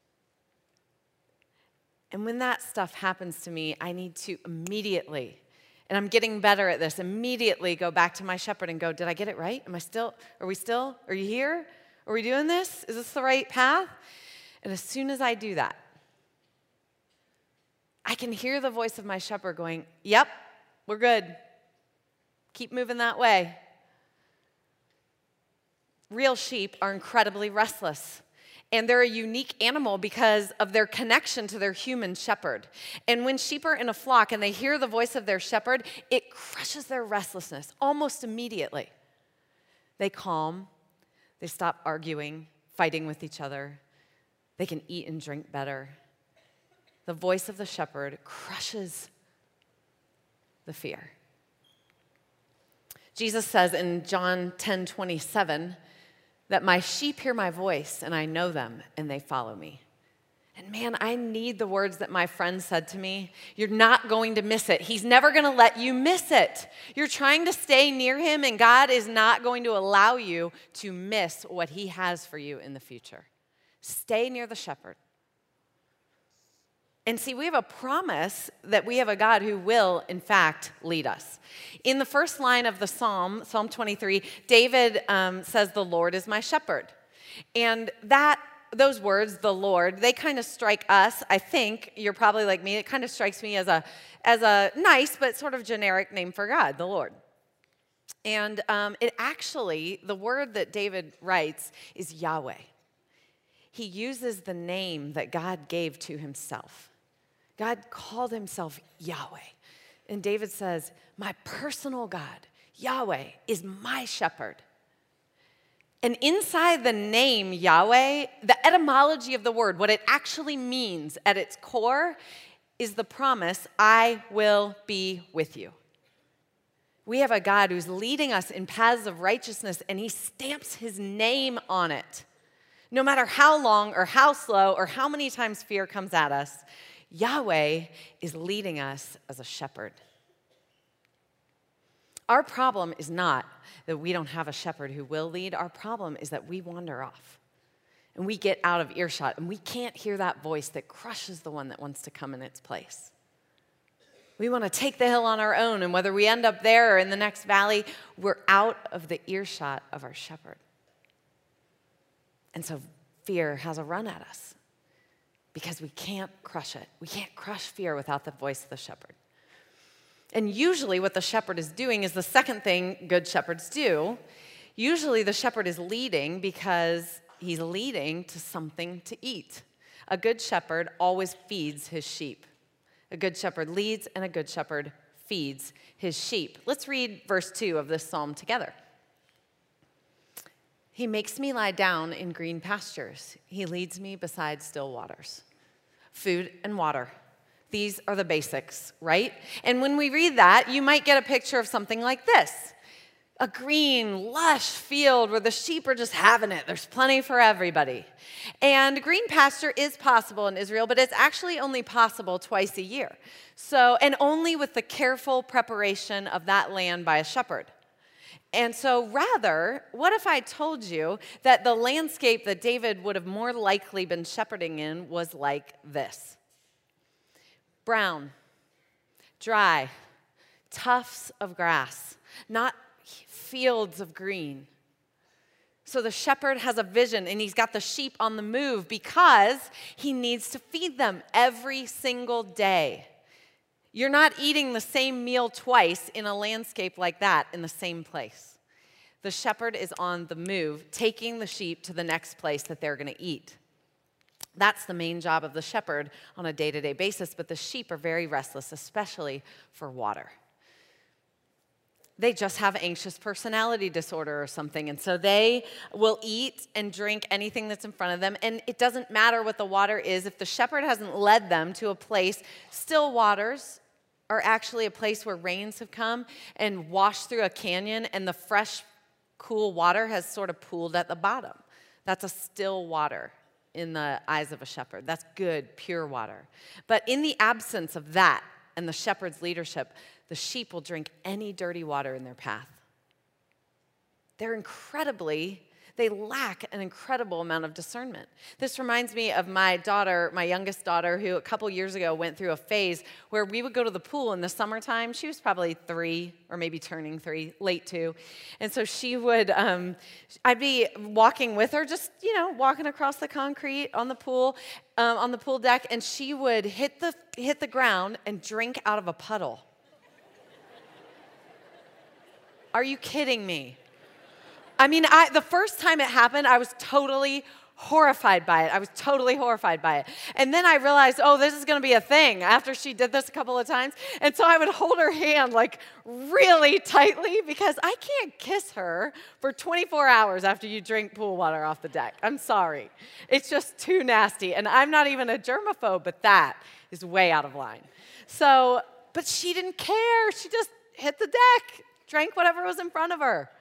And when that stuff happens to me, I need to immediately, and I'm getting better at this, immediately go back to my shepherd and go, did I get it right? Are you here? Are we doing this? Is this the right path? And as soon as I do that, I can hear the voice of my shepherd going, yep, we're good. Keep moving that way. Real sheep are incredibly restless. And they're a unique animal because of their connection to their human shepherd. And when sheep are in a flock and they hear the voice of their shepherd, it crushes their restlessness almost immediately. They calm, they stop arguing, fighting with each other. They can eat and drink better. The voice of the shepherd crushes the fear. Jesus says in John 10:27, that my sheep hear my voice, and I know them, and they follow me. And man, I need the words that my friend said to me. You're not going to miss it. He's never going to let you miss it. You're trying to stay near him, and God is not going to allow you to miss what he has for you in the future. Stay near the shepherd. And see, we have a promise that we have a God who will, in fact, lead us. In the first line of the Psalm 23, David says, the Lord is my shepherd. And those words, the Lord, they kind of strike us. I think, you're probably like me, it kind of strikes me as a nice but sort of generic name for God, the Lord. And the word that David writes is Yahweh. He uses the name that God gave to himself. God called himself Yahweh. And David says, my personal God, Yahweh, is my shepherd. And inside the name Yahweh, the etymology of the word, what it actually means at its core, is the promise, I will be with you. We have a God who's leading us in paths of righteousness, and he stamps his name on it. No matter how long or how slow or how many times fear comes at us, Yahweh is leading us as a shepherd. Our problem is not that we don't have a shepherd who will lead. Our problem is that we wander off and we get out of earshot and we can't hear that voice that crushes the one that wants to come in its place. We want to take the hill on our own, and whether we end up there or in the next valley, we're out of the earshot of our shepherd. And so fear has a run at us because we can't crush it. We can't crush fear without the voice of the shepherd. And usually what the shepherd is doing is the second thing good shepherds do. Usually the shepherd is leading because he's leading to something to eat. A good shepherd always feeds his sheep. A good shepherd leads, and a good shepherd feeds his sheep. Let's read verse 2 of this psalm together. He makes me lie down in green pastures. He leads me beside still waters. Food and water. These are the basics, right? And when we read that, you might get a picture of something like this. A green, lush field where the sheep are just having it. There's plenty for everybody. And green pasture is possible in Israel, but it's actually only possible twice a year. And only with the careful preparation of that land by a shepherd. And so rather, what if I told you that the landscape that David would have more likely been shepherding in was like this? Brown, dry, tufts of grass, not fields of green. So the shepherd has a vision, and he's got the sheep on the move because he needs to feed them every single day. You're not eating the same meal twice in a landscape like that in the same place. The shepherd is on the move, taking the sheep to the next place that they're going to eat. That's the main job of the shepherd on a day-to-day basis, but the sheep are very restless, especially for water. They just have anxious personality disorder or something, and so they will eat and drink anything that's in front of them, and it doesn't matter what the water is. If the shepherd hasn't led them to a place, still waters, are actually a place where rains have come and washed through a canyon, and the fresh, cool water has sort of pooled at the bottom. That's a still water in the eyes of a shepherd. That's good, pure water. But in the absence of that and the shepherd's leadership, the sheep will drink any dirty water in their path. They lack an incredible amount of discernment. This reminds me of my daughter, my youngest daughter, who a couple years ago went through a phase where we would go to the pool in the summertime. She was probably 3 or maybe turning 3, late 2. And so she would, I'd be walking with her, just, walking across the concrete on the pool deck, and she would hit the ground and drink out of a puddle. Are you kidding me? I mean, the first time it happened, I was totally horrified by it. And then I realized, this is going to be a thing after she did this a couple of times. And so I would hold her hand like really tightly because I can't kiss her for 24 hours after you drink pool water off the deck. I'm sorry. It's just too nasty. And I'm not even a germaphobe, but that is way out of line. So, but she didn't care. She just hit the deck, drank whatever was in front of her.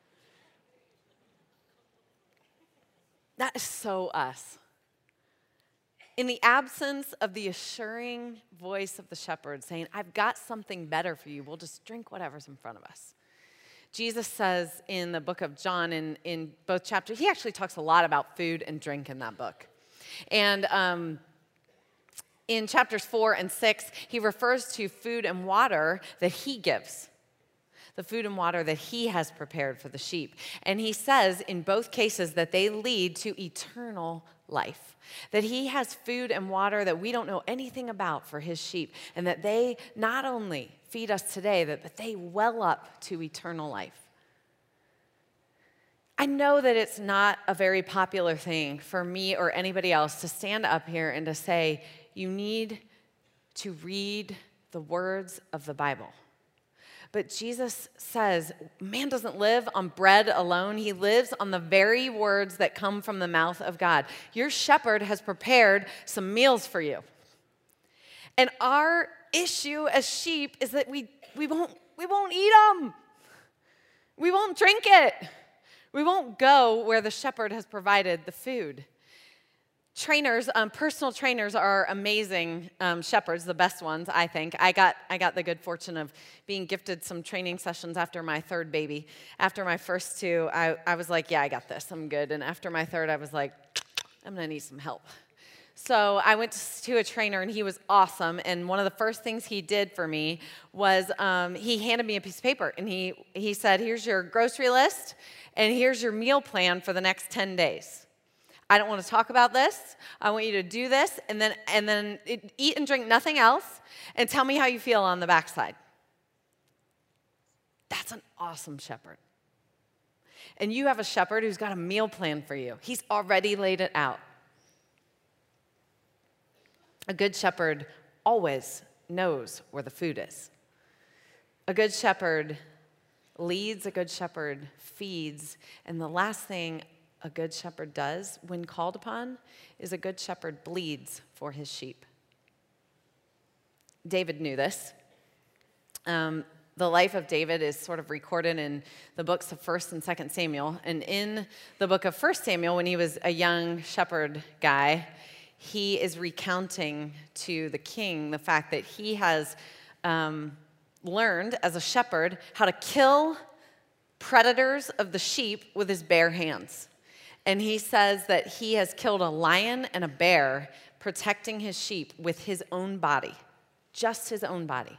That is so us. In the absence of the assuring voice of the shepherd saying, I've got something better for you, we'll just drink whatever's in front of us. Jesus says in the book of John, in both chapters, he actually talks a lot about food and drink in that book. And in chapters 4 and 6, he refers to food and water that he gives. The food and water that he has prepared for the sheep. And he says in both cases that they lead to eternal life. That he has food and water that we don't know anything about for his sheep. And that they not only feed us today, but they well up to eternal life. I know that it's not a very popular thing for me or anybody else to stand up here and to say, you need to read the words of the Bible. But Jesus says, man doesn't live on bread alone. He lives on the very words that come from the mouth of God. Your shepherd has prepared some meals for you. And our issue as sheep is that we won't eat them. We won't drink it. We won't go where the shepherd has provided the food. Trainers, personal trainers are amazing shepherds, the best ones, I think. I got the good fortune of being gifted some training sessions after my third baby. After my first 2, I was like, yeah, I got this, I'm good. And after my third, I was like, I'm gonna need some help. So I went to a trainer, and he was awesome. And one of the first things he did for me was he handed me a piece of paper, and he said, here's your grocery list, and here's your meal plan for the next 10 days. I don't want to talk about this. I want you to do this, and then eat and drink nothing else, and tell me how you feel on the backside. That's an awesome shepherd. And you have a shepherd who's got a meal plan for you. He's already laid it out. A good shepherd always knows where the food is. A good shepherd leads, a good shepherd feeds, and the last thing a good shepherd does when called upon is a good shepherd bleeds for his sheep. David knew this. The life of David is sort of recorded in the books of 1 and 2 Samuel. And in the book of 1 Samuel, when he was a young shepherd guy, he is recounting to the king the fact that he has learned as a shepherd how to kill predators of the sheep with his bare hands. And he says that he has killed a lion and a bear protecting his sheep with his own body, just his own body.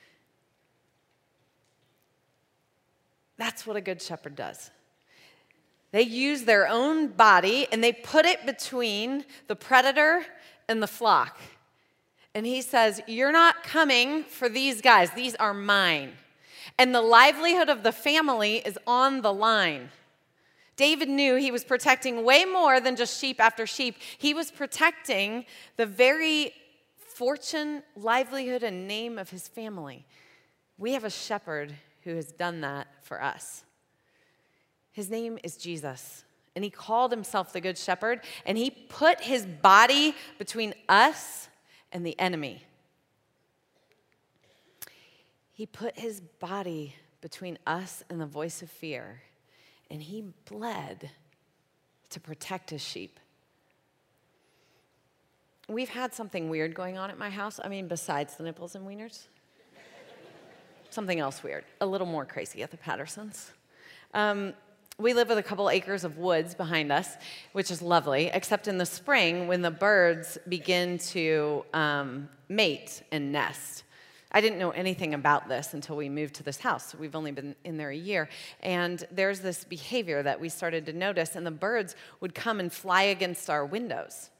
That's what a good shepherd does. They use their own body and they put it between the predator and the flock. And he says, you're not coming for these guys. These are mine. And the livelihood of the family is on the line. David knew he was protecting way more than just sheep after sheep. He was protecting the very fortune, livelihood, and name of his family. We have a shepherd who has done that for us. His name is Jesus, and he called himself the Good Shepherd, and he put his body between us and the enemy. He put his body between us and the voice of fear, and he bled to protect his sheep. We've had something weird going on at my house. I mean, besides the nipples and wieners. Something else weird, a little more crazy at the Pattersons. We live with a couple acres of woods behind us, which is lovely, except in the spring when the birds begin to mate and nest. I didn't know anything about this until we moved to this house. We've only been in there a year. And there's this behavior that we started to notice, and the birds would come and fly against our windows.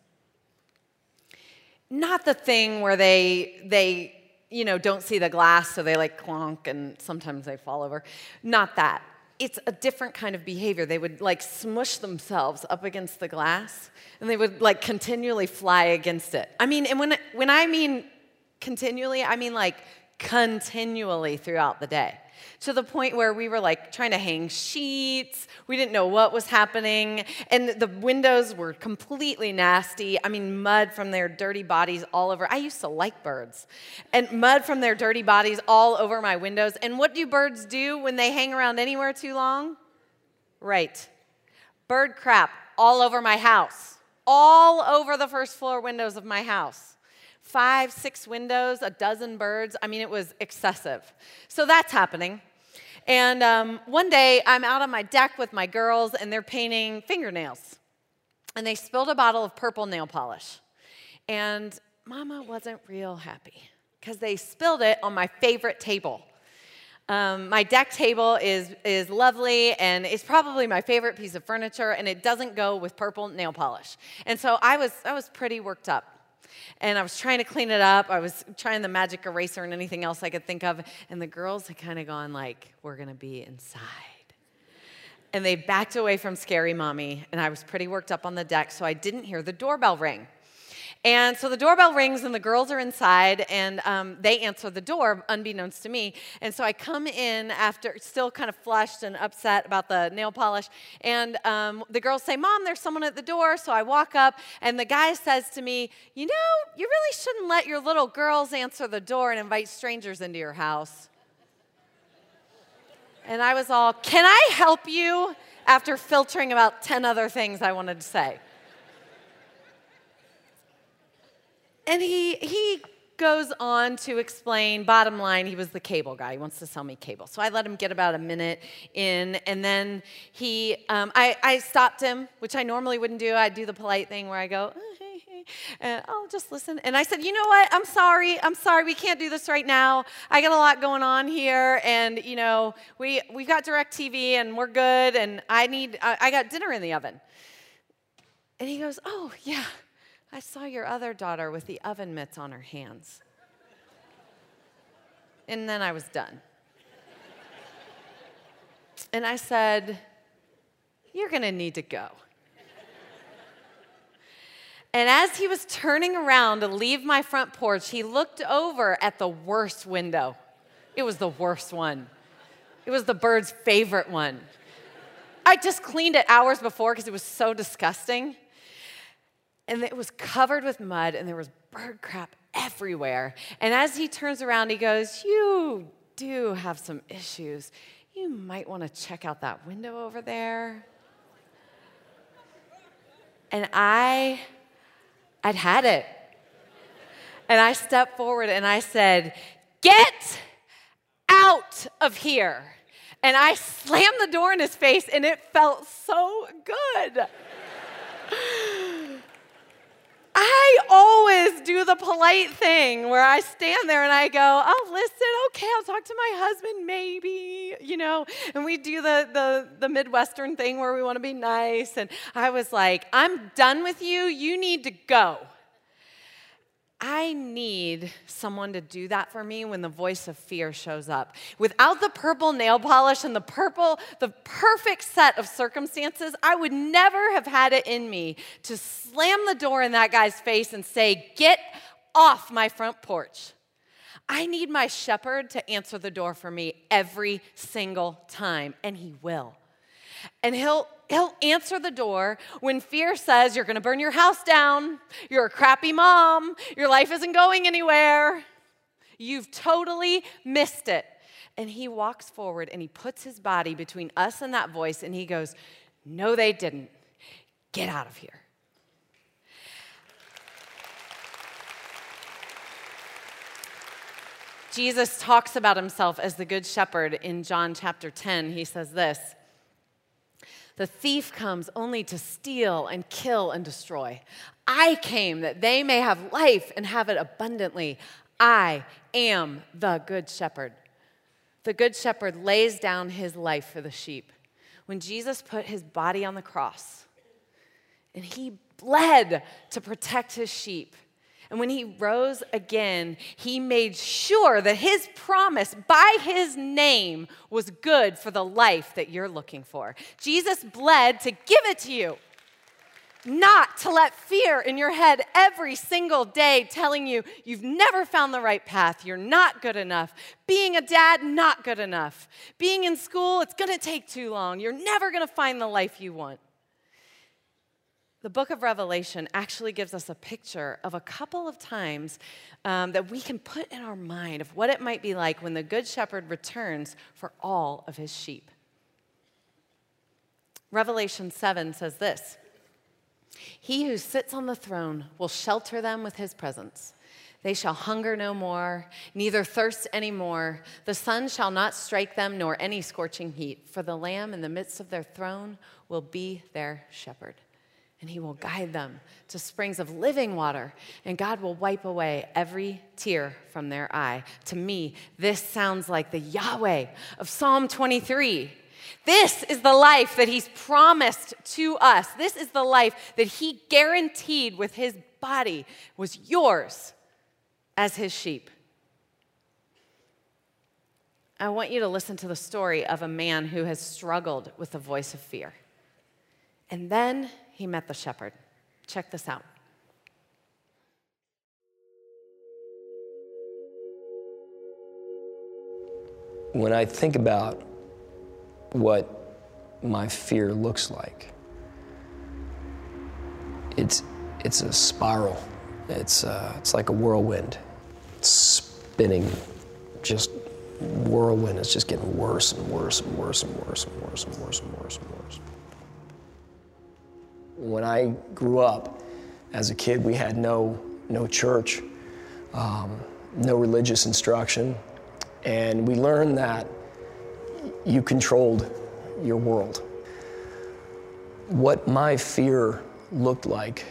Not the thing where they don't see the glass, so they like clonk and sometimes they fall over. Not that. It's a different kind of behavior. They would like smush themselves up against the glass, and they would like continually fly against it. I mean, and when I mean continually, I mean like continually throughout the day. To the point where we were like trying to hang sheets. We didn't know what was happening. And the windows were completely nasty. I mean, mud from their dirty bodies all over. I used to like birds. And mud from their dirty bodies all over my windows. And what do birds do when they hang around anywhere too long? Right. Bird crap all over my house. All over the first floor windows of my house. 5, 6 windows, a dozen birds. I mean, it was excessive. So that's happening. And one day, I'm out on my deck with my girls, and they're painting fingernails. And they spilled a bottle of purple nail polish. And Mama wasn't real happy because they spilled it on my favorite table. My deck table is lovely, and it's probably my favorite piece of furniture, and it doesn't go with purple nail polish. And so I was pretty worked up. And I was trying to clean it up. I was trying the magic eraser and anything else I could think of. And the girls had kind of gone like, we're going to be inside. And they backed away from scary mommy. And I was pretty worked up on the deck, so I didn't hear the doorbell ring. And so the doorbell rings, and the girls are inside, and they answer the door, unbeknownst to me. And so I come in after, still kind of flushed and upset about the nail polish, and the girls say, Mom, there's someone at the door. So I walk up, and the guy says to me, you know, you really shouldn't let your little girls answer the door and invite strangers into your house. And I was all, can I help you? After filtering about 10 other things I wanted to say. And he goes on to explain, bottom line, he was the cable guy. He wants to sell me cable. So I let him get about a minute in, and then I stopped him, which I normally wouldn't do. I'd do the polite thing where I go, and I'll just listen. And I said, you know what, I'm sorry, we can't do this right now. I got a lot going on here, and you know, we've got DirecTV, and we're good, and I got dinner in the oven. And he goes, oh, yeah. I saw your other daughter with the oven mitts on her hands. And then I was done. And I said, you're going to need to go. And as he was turning around to leave my front porch, he looked over at the worst window. It was the worst one. It was the bird's favorite one. I just cleaned it hours before because it was so disgusting. And it was covered with mud, and there was bird crap everywhere. And as he turns around, he goes, you do have some issues. You might want to check out that window over there. And I'd had it. And I stepped forward, and I said, get out of here. And I slammed the door in his face, and it felt so good. I always do the polite thing where I stand there and I go, oh, listen, okay, I'll talk to my husband maybe, you know, and we do the Midwestern thing where we want to be nice. And I was like, I'm done with you. You need to go. I need someone to do that for me when the voice of fear shows up. Without the purple nail polish and the perfect set of circumstances, I would never have had it in me to slam the door in that guy's face and say, get off my front porch. I need my shepherd to answer the door for me every single time, and he will. And he'll answer the door when fear says, you're going to burn your house down, you're a crappy mom, your life isn't going anywhere, You've totally missed it. And he walks forward and he puts his body between us and that voice and he goes, no, they didn't. Get out of here. Jesus talks about himself as the Good Shepherd in John chapter 10. He says this, the thief comes only to steal and kill and destroy. I came that they may have life and have it abundantly. I am the Good Shepherd. The Good Shepherd lays down his life for the sheep. When Jesus put his body on the cross and he bled to protect his sheep, and when he rose again, he made sure that his promise by his name was good for the life that you're looking for. Jesus bled to give it to you, not to let fear in your head every single day telling you you've never found the right path, you're not good enough. Being a dad, not good enough. Being in school, it's going to take too long. You're never going to find the life you want. The book of Revelation actually gives us a picture of a couple of times that we can put in our mind of what it might be like when the Good Shepherd returns for all of his sheep. Revelation 7 says this, he who sits on the throne will shelter them with his presence. They shall hunger no more, neither thirst any more. The sun shall not strike them, nor any scorching heat. For the Lamb in the midst of their throne will be their shepherd. And he will guide them to springs of living water, and God will wipe away every tear from their eye. To me, this sounds like the Yahweh of Psalm 23. This is the life that he's promised to us. This is the life that he guaranteed with his body was yours as his sheep. I want you to listen to the story of a man who has struggled with the voice of fear. And then he met the shepherd. Check this out. When I think about what my fear looks like, it's a spiral. It's like a whirlwind. It's spinning, just whirlwind. It's just getting worse and worse and worse and worse and worse and worse and worse and worse. When I grew up as a kid, we had no church, no religious instruction, and we learned that you controlled your world. What my fear looked like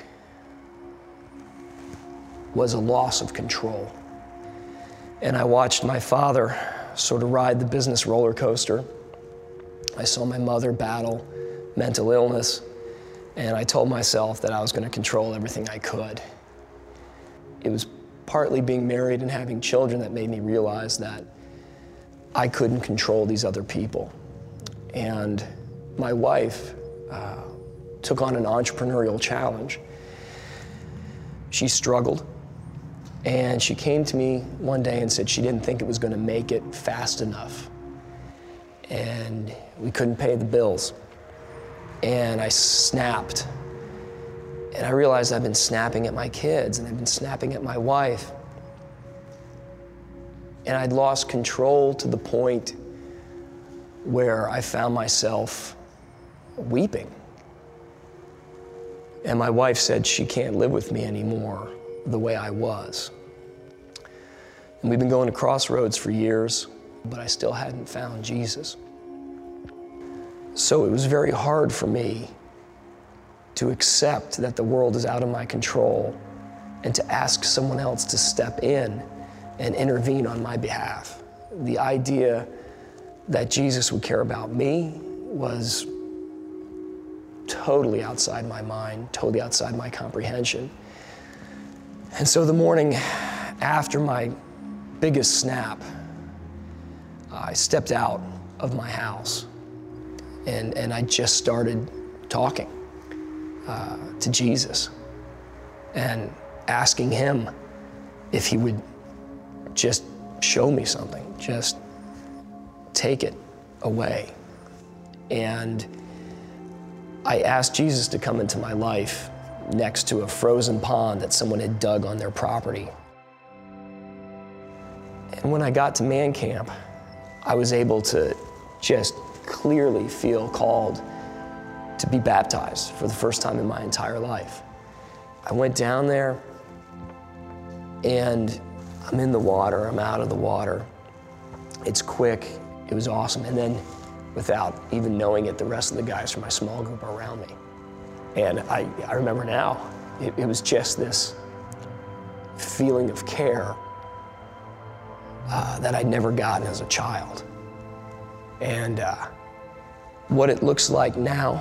was a loss of control. And I watched my father sort of ride the business roller coaster. I saw my mother battle mental illness, and I told myself that I was going to control everything I could. It was partly being married and having children that made me realize that I couldn't control these other people. And my wife took on an entrepreneurial challenge. She struggled, and she came to me one day and said she didn't think it was going to make it fast enough. And we couldn't pay the bills. And I snapped. And I realized I've been snapping at my kids, and I've been snapping at my wife. And I'd lost control to the point where I found myself weeping. And my wife said she can't live with me anymore the way I was. And we've been going to Crossroads for years, but I still hadn't found Jesus. So it was very hard for me to accept that the world is out of my control and to ask someone else to step in and intervene on my behalf. The idea that Jesus would care about me was totally outside my mind, totally outside my comprehension. And so the morning after my biggest snap, I stepped out of my house and I just started talking to Jesus and asking him if he would just show me something, just take it away. And I asked Jesus to come into my life next to a frozen pond that someone had dug on their property. And when I got to man camp, I was able to just clearly feel called to be baptized for the first time in my entire life. I went down there and I'm in the water, I'm out of the water. It's quick, it was awesome. And then without even knowing it, the rest of the guys from my small group are around me. And I remember now, it was just this feeling of care that I'd never gotten as a child. And what it looks like now,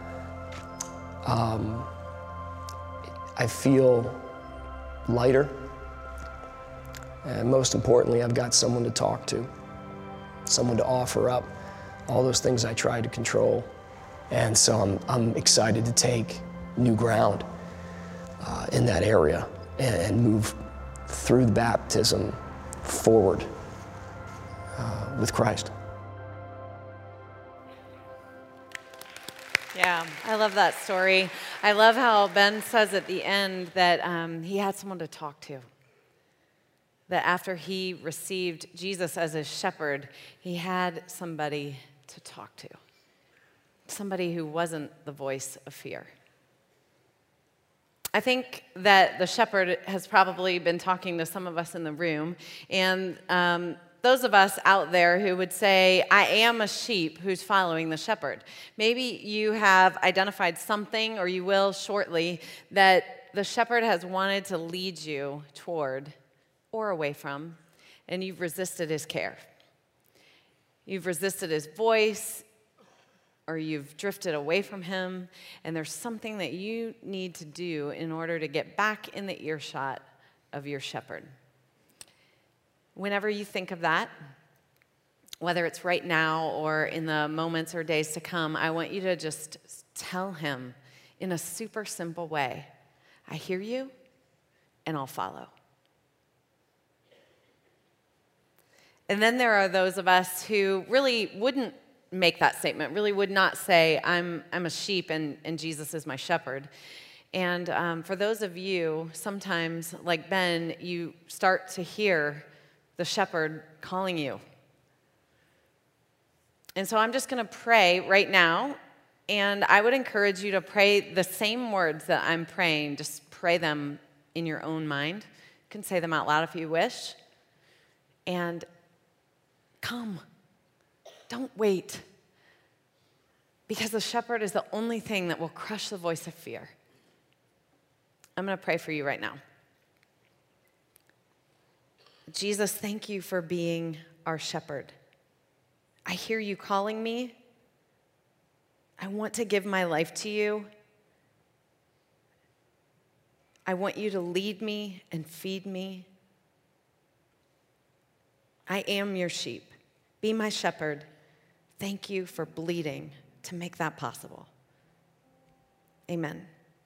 I feel lighter. And most importantly, I've got someone to talk to, someone to offer up all those things I tried to control. And so I'm excited to take new ground in that area and move through the baptism forward with Christ. Yeah, I love that story. I love how Ben says at the end that he had someone to talk to. That after he received Jesus as his shepherd, he had somebody to talk to. Somebody who wasn't the voice of fear. I think that the shepherd has probably been talking to some of us in the room, and those of us out there who would say, I am a sheep who's following the shepherd. Maybe you have identified something, or you will shortly, that the shepherd has wanted to lead you toward or away from, and you've resisted his care. You've resisted his voice, or you've drifted away from him, and there's something that you need to do in order to get back in the earshot of your shepherd. Whenever you think of that, whether it's right now or in the moments or days to come, I want you to just tell him in a super simple way, I hear you, and I'll follow. And then there are those of us who really wouldn't make that statement, really would not say, I'm a sheep and Jesus is my shepherd. And for those of you, sometimes, like Ben, you start to hear the shepherd calling you. And so I'm just going to pray right now, and I would encourage you to pray the same words that I'm praying. Just pray them in your own mind. You can say them out loud if you wish. And come. Don't wait. Because the shepherd is the only thing that will crush the voice of fear. I'm going to pray for you right now. Jesus, thank you for being our shepherd. I hear you calling me. I want to give my life to you. I want you to lead me and feed me. I am your sheep. Be my shepherd. Thank you for bleeding to make that possible. Amen.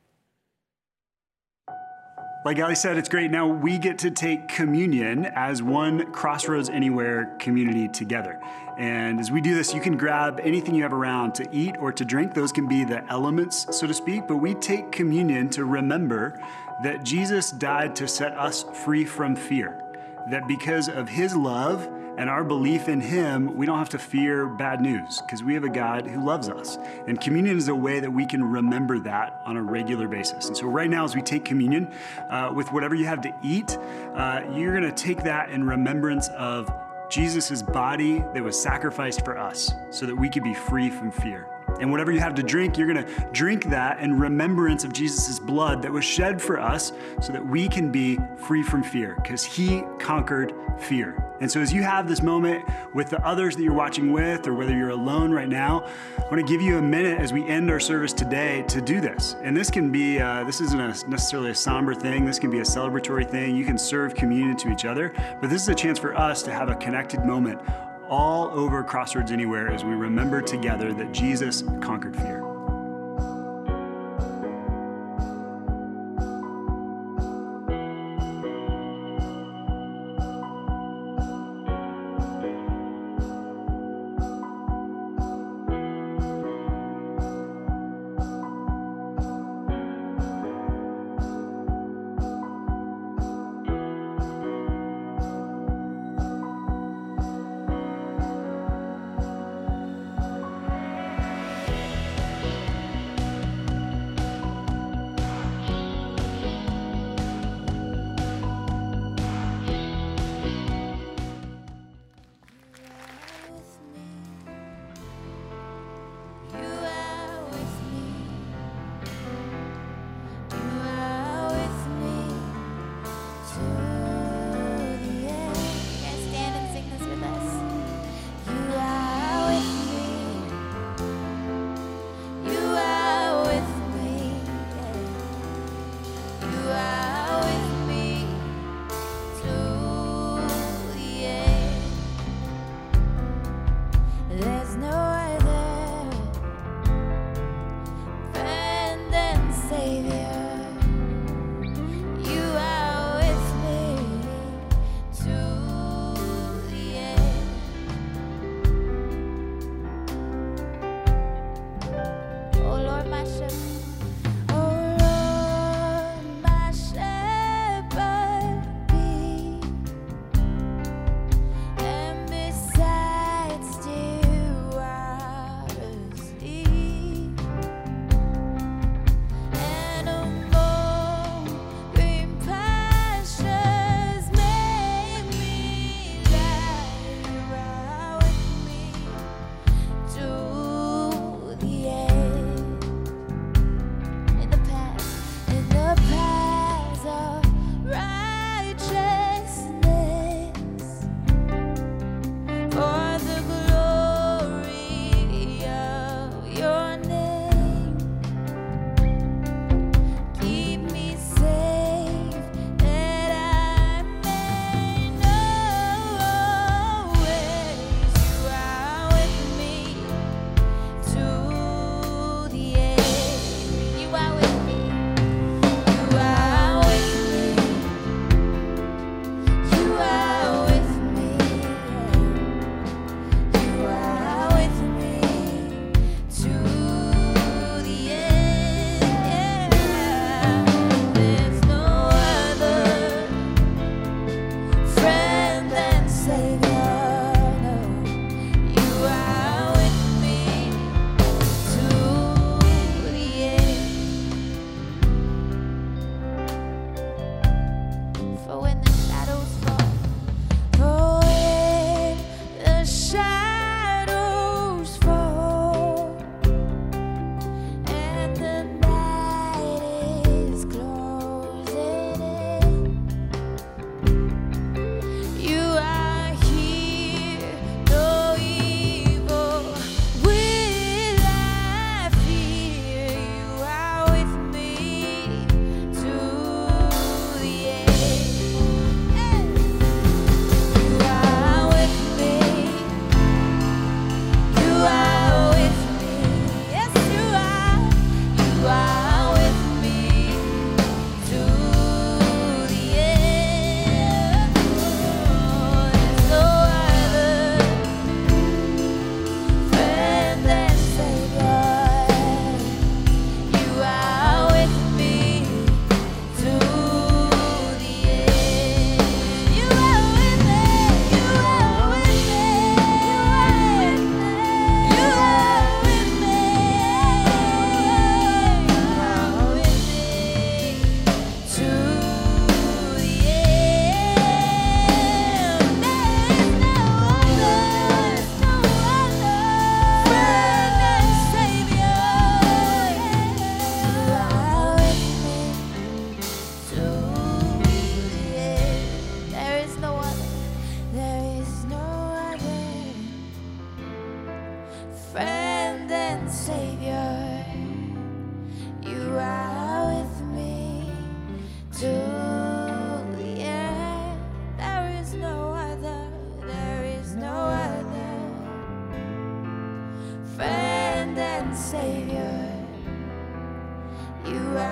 Like Ali said, it's great. Now we get to take communion as one Crossroads Anywhere community together. And as we do this, you can grab anything you have around to eat or to drink. Those can be the elements, so to speak. But we take communion to remember that Jesus died to set us free from fear. That because of his love and our belief in him, we don't have to fear bad news because we have a God who loves us. And communion is a way that we can remember that on a regular basis. And so right now, as we take communion, with whatever you have to eat, you're gonna take that in remembrance of Jesus' body that was sacrificed for us so that we could be free from fear. And whatever you have to drink, you're gonna drink that in remembrance of Jesus' blood that was shed for us so that we can be free from fear because he conquered fear. And so as you have this moment with the others that you're watching with, or whether you're alone right now, I wanna give you a minute as we end our service today to do this. And this can be, this isn't necessarily a somber thing, this can be a celebratory thing. You can serve communion to each other, but this is a chance for us to have a connected moment all over Crossroads Anywhere as we remember together that Jesus conquered fear.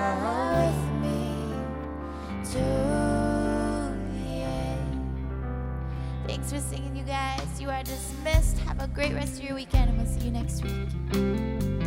are with me to the end. Thanks for singing, you guys. You are dismissed. Have a great rest of your weekend, and we'll see you next week.